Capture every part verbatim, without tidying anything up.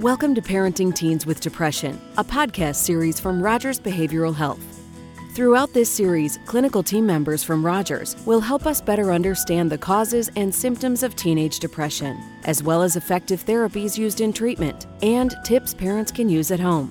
Welcome to Parenting Teens with Depression, a podcast series from Rogers Behavioral Health. Throughout this series, clinical team members from Rogers will help us better understand the causes and symptoms of teenage depression, as well as effective therapies used in treatment and tips parents can use at home.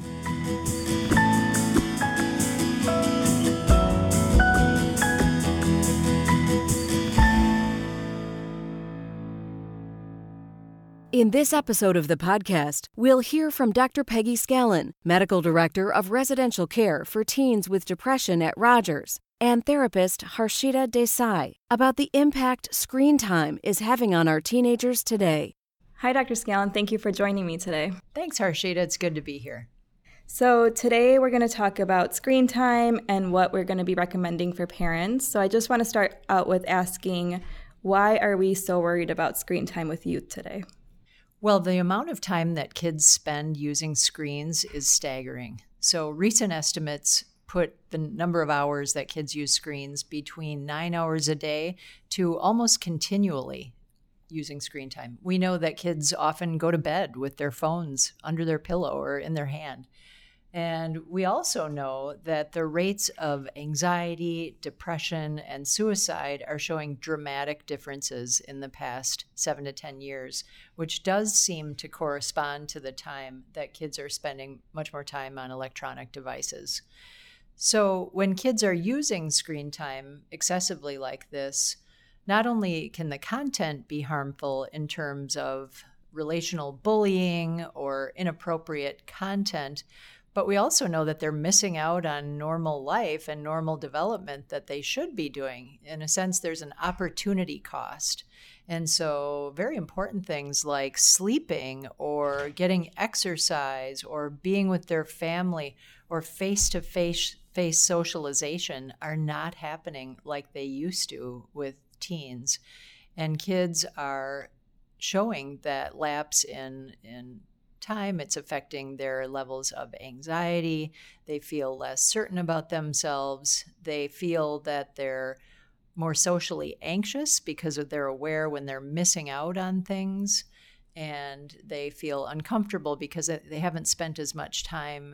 In this episode of the podcast, we'll hear from Doctor Peggy Scallon, Medical Director of Residential Care for Teens with Depression at Rogers, and therapist Harshita Desai about the impact screen time is having on our teenagers today. Hi, Doctor Scallon. Thank you for joining me today. Thanks, Harshita. It's good to be here. So today we're going to talk about screen time and what we're going to be recommending for parents. So I just want to start out with asking, why are we so worried about screen time with youth today? Well, the amount of time that kids spend using screens is staggering. So recent estimates put the number of hours that kids use screens between nine hours a day to almost continually using screen time. We know that kids often go to bed with their phones under their pillow or in their hand. And we also know that the rates of anxiety, depression, and suicide are showing dramatic differences in the past seven to ten years, which does seem to correspond to the time that kids are spending much more time on electronic devices. So when kids are using screen time excessively like this, not only can the content be harmful in terms of relational bullying or inappropriate content, but we also know that they're missing out on normal life and normal development that they should be doing. In a sense, there's an opportunity cost. And so very important things like sleeping or getting exercise or being with their family or face-to-face face socialization are not happening like they used to with teens. And kids are showing that lapse in in time. It's affecting their levels of anxiety. They feel less certain about themselves. They feel that they're more socially anxious because of they're aware when they're missing out on things. And they feel uncomfortable because they haven't spent as much time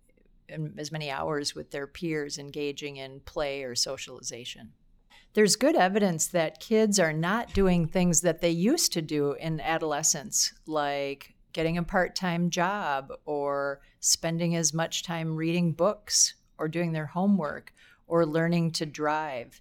and as many hours with their peers engaging in play or socialization. There's good evidence that kids are not doing things that they used to do in adolescence, like getting a part-time job or spending as much time reading books or doing their homework or learning to drive.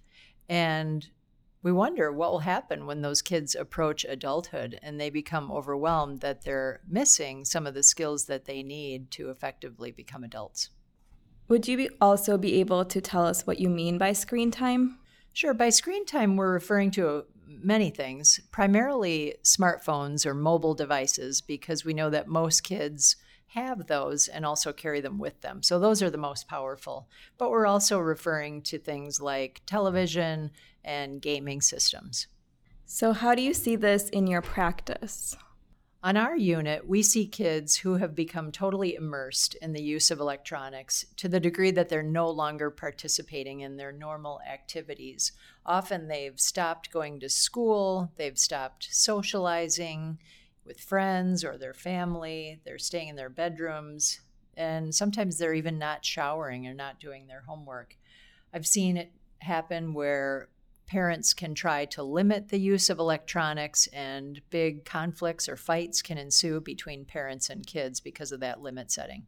And we wonder what will happen when those kids approach adulthood and they become overwhelmed that they're missing some of the skills that they need to effectively become adults. Would you be also be able to tell us what you mean by screen time? Sure. By screen time, we're referring to many things, primarily smartphones or mobile devices, because we know that most kids have those and also carry them with them. So those are the most powerful. But we're also referring to things like television and gaming systems. So how do you see this in your practice? On our unit, we see kids who have become totally immersed in the use of electronics to the degree that they're no longer participating in their normal activities. Often they've stopped going to school, they've stopped socializing with friends or their family, they're staying in their bedrooms, and sometimes they're even not showering or not doing their homework. I've seen it happen where parents can try to limit the use of electronics, and big conflicts or fights can ensue between parents and kids because of that limit setting.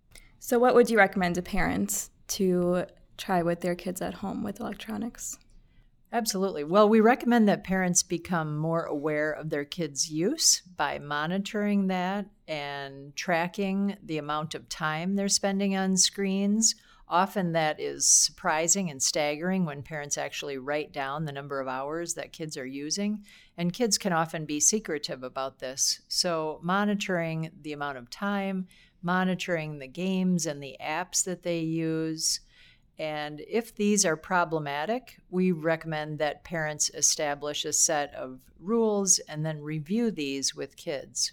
So what would you recommend to parents to try with their kids at home with electronics? Absolutely. Well, we recommend that parents become more aware of their kids' use by monitoring that and tracking the amount of time they're spending on screens. Often that is surprising and staggering when parents actually write down the number of hours that kids are using. And kids can often be secretive about this. So monitoring the amount of time, monitoring the games and the apps that they use. And if these are problematic, we recommend that parents establish a set of rules and then review these with kids.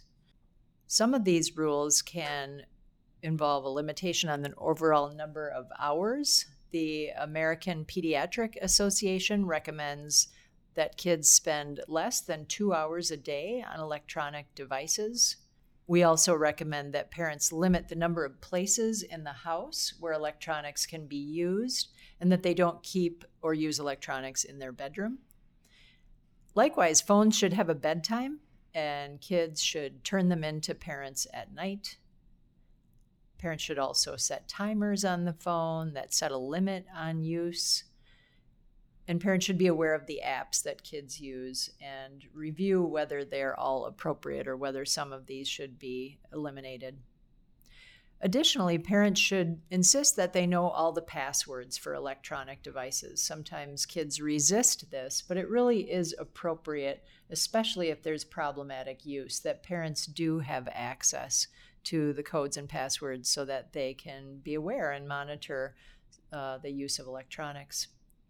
Some of these rules can involve a limitation on the overall number of hours. The American Pediatric Association recommends that kids spend less than two hours a day on electronic devices. We also recommend that parents limit the number of places in the house where electronics can be used and that they don't keep or use electronics in their bedroom. Likewise, phones should have a bedtime, and kids should turn them in to parents at night. Parents should also set timers on the phone that set a limit on use. And parents should be aware of the apps that kids use and review whether they're all appropriate or whether some of these should be eliminated. Additionally, parents should insist that they know all the passwords for electronic devices. Sometimes kids resist this, but it really is appropriate, especially if there's problematic use, that parents do have access to the codes and passwords so that they can be aware and monitor uh, the use of electronics.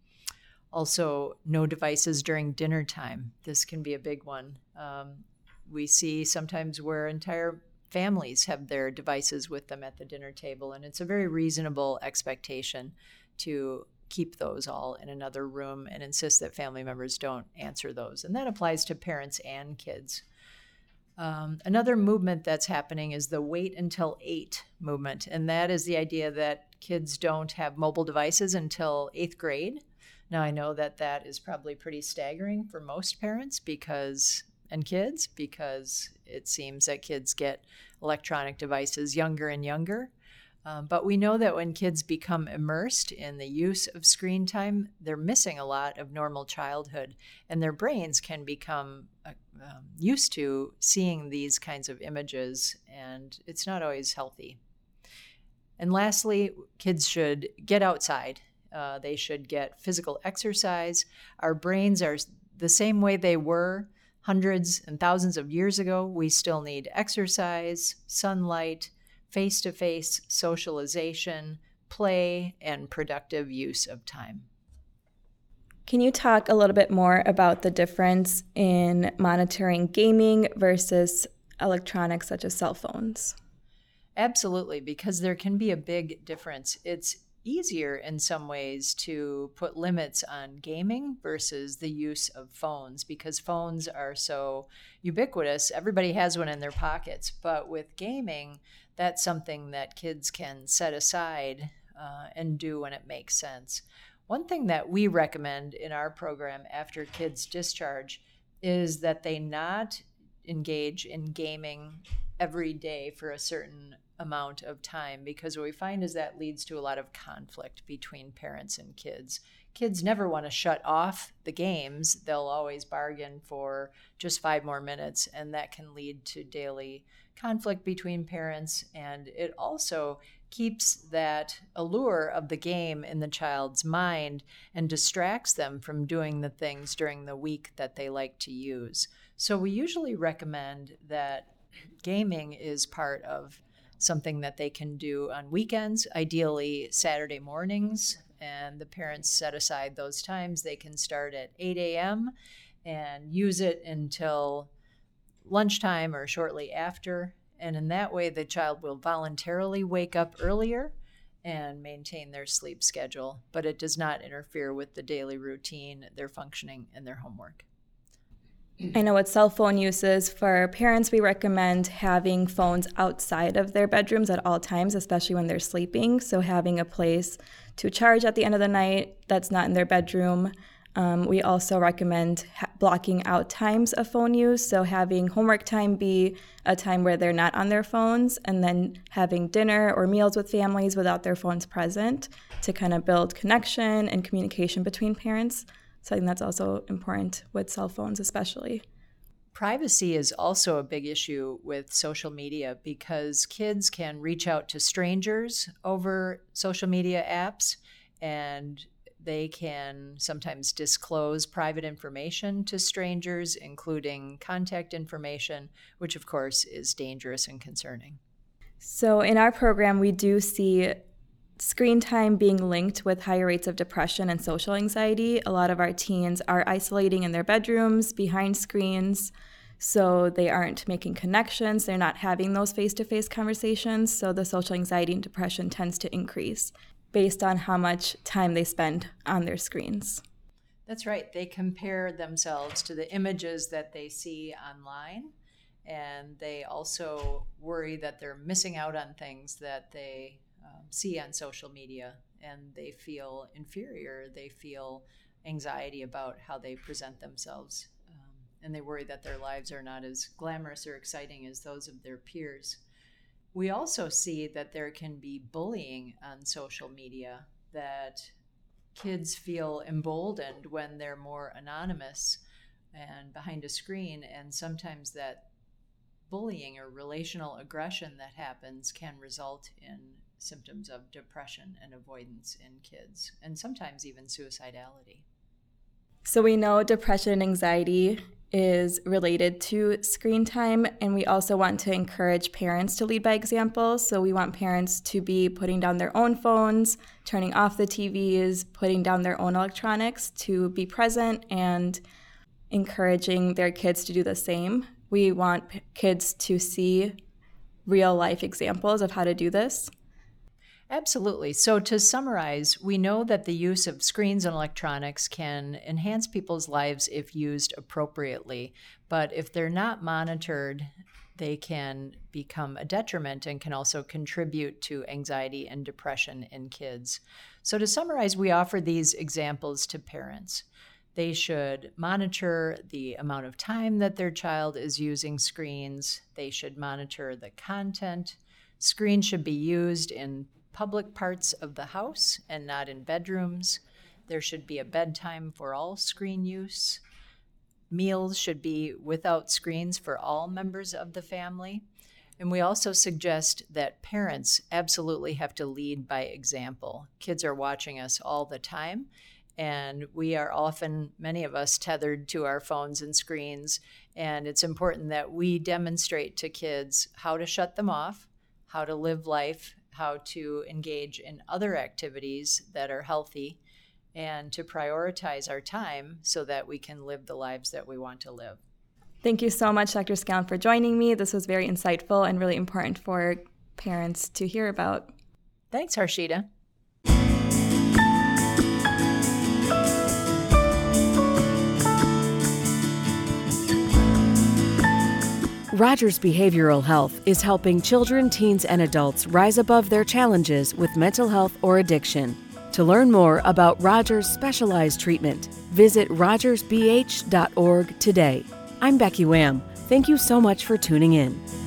Also, no devices during dinner time. This can be a big one. Um, we see sometimes where entire families have their devices with them at the dinner table, and it's a very reasonable expectation to keep those all in another room and insist that family members don't answer those. And that applies to parents and kids. Um, another movement that's happening is the wait until eight movement, and that is the idea that kids don't have mobile devices until eighth grade. Now, I know that that is probably pretty staggering for most parents because and kids because it seems that kids get electronic devices younger and younger. Um, but we know that when kids become immersed in the use of screen time, they're missing a lot of normal childhood, and their brains can become uh, um, used to seeing these kinds of images, and it's not always healthy. And lastly, kids should get outside. Uh, they should get physical exercise. Our brains are the same way they were hundreds and thousands of years ago. We still need exercise, sunlight, face-to-face socialization, play, and productive use of time. Can you talk a little bit more about the difference in monitoring gaming versus electronics such as cell phones? Absolutely, because there can be a big difference. It's easier in some ways to put limits on gaming versus the use of phones because phones are so ubiquitous. Everybody has one in their pockets. But with gaming, that's something that kids can set aside uh, and do when it makes sense. One thing that we recommend in our program after kids discharge is that they not engage in gaming every day for a certain amount of time, because what we find is that leads to a lot of conflict between parents and kids. Kids never want to shut off the games. They'll always bargain for just five more minutes, and that can lead to daily conflict between parents, and it also keeps that allure of the game in the child's mind and distracts them from doing the things during the week that they like to use. So we usually recommend that gaming is part of something that they can do on weekends, ideally Saturday mornings, and the parents set aside those times. They can start at eight a.m. and use it until lunchtime or shortly after. And in that way, the child will voluntarily wake up earlier and maintain their sleep schedule, but it does not interfere with the daily routine, their functioning, and their homework. I know with cell phone uses, for parents, we recommend having phones outside of their bedrooms at all times, especially when they're sleeping. So having a place to charge at the end of the night that's not in their bedroom. Um, we also recommend ha- blocking out times of phone use. So having homework time be a time where they're not on their phones, and then having dinner or meals with families without their phones present to kind of build connection and communication between parents. So I think that's also important with cell phones especially. Privacy is also a big issue with social media because kids can reach out to strangers over social media apps, and they can sometimes disclose private information to strangers, including contact information, which of course is dangerous and concerning. So in our program, we do see screen time being linked with higher rates of depression and social anxiety. A lot of our teens are isolating in their bedrooms behind screens, so they aren't making connections. They're not having those face-to-face conversations, so the social anxiety and depression tends to increase based on how much time they spend on their screens. That's right. They compare themselves to the images that they see online, And they also worry that they're missing out on things that they um, see on social media, and they feel inferior. They feel anxiety about how they present themselves. Um, and they worry that their lives are not as glamorous or exciting as those of their peers. We also see that there can be bullying on social media, that kids feel emboldened when they're more anonymous and behind a screen, and sometimes that bullying or relational aggression that happens can result in symptoms of depression and avoidance in kids, and sometimes even suicidality. So we know depression and anxiety is related to screen time, and we also want to encourage parents to lead by example. So we want parents to be putting down their own phones, turning off the T Vs, putting down their own electronics, to be present and encouraging their kids to do the same. We want p- kids to see real life examples of how to do this. Absolutely. So to summarize, we know that the use of screens and electronics can enhance people's lives if used appropriately, but if they're not monitored, they can become a detriment and can also contribute to anxiety and depression in kids. So to summarize, we offer these examples to parents. They should monitor the amount of time that their child is using screens. They should monitor the content. Screens should be used in public parts of the house and not in bedrooms. There should be a bedtime for all screen use. Meals should be without screens for all members of the family. And we also suggest that parents absolutely have to lead by example. Kids are watching us all the time, and we are often, many of us, tethered to our phones and screens. And it's important that we demonstrate to kids how to shut them off, how to live life, how to engage in other activities that are healthy, and to prioritize our time so that we can live the lives that we want to live. Thank you so much, Doctor Scallon, for joining me. This was very insightful and really important for parents to hear about. Thanks, Harshita. Rogers Behavioral Health is helping children, teens, and adults rise above their challenges with mental health or addiction. To learn more about Rogers' specialized treatment, visit rogers b h dot org today. I'm Becky Wham. Thank you so much for tuning in.